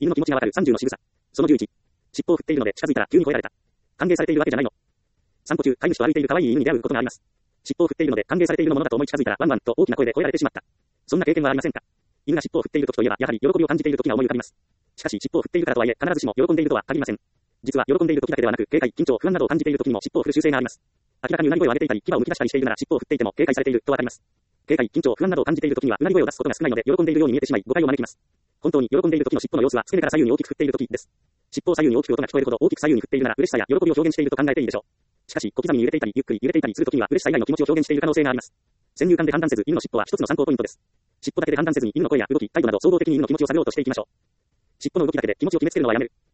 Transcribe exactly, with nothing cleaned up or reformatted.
犬の気持ちがわかるさんじゅうの仕草。そのじゅういち。尻尾を振っているので近づいたら急に吠えられた。歓迎されているわけじゃないの。散歩中、飼い主と歩いている可愛い犬に出会うことがあります。尻尾を振っているので歓迎されているものだと思い近づいたらワンワンと大きな声で吠えられてしまった。そんな経験はありませんか？犬が尻尾を振っている時といえばやはり喜びを感じている時が思い浮かびます。しかし尻尾を振っているからとはいえ必ずしも喜んでいるとは限りません。実は喜んでいる時だけではなく警戒、緊張、不安などを感じている時にも尻尾を振る習性があります。明らかにうなり声を上げていたり牙をむき出したりしているなら尻尾を振っていても警戒されているとわかります。警戒、緊張、不安などを感じている時にはうなり声を出すことが少ないので喜んでいるように見えてしまい誤解を招きます。本当に喜んでいる時の尻尾の様子は付け根から左右に大きく振っている時です。尻尾を左右に大きく音が聞こえるほど大きく左右に振っているなら嬉しさや喜びを表現していると考えていいでしょう。しかし小刻みに揺れていたりゆっくり揺れていたりする時には嬉しさ以外の気持ちを表現している可能性があります。先入観で判断せず犬の尻尾は一つの参考ポイントです。尻尾だけで判断せずに犬の声や動き、態度など総合的に犬の気持ちを探ろうとしていきましょう。尻尾の動きだけで気持ちを決めつけるのはやめる。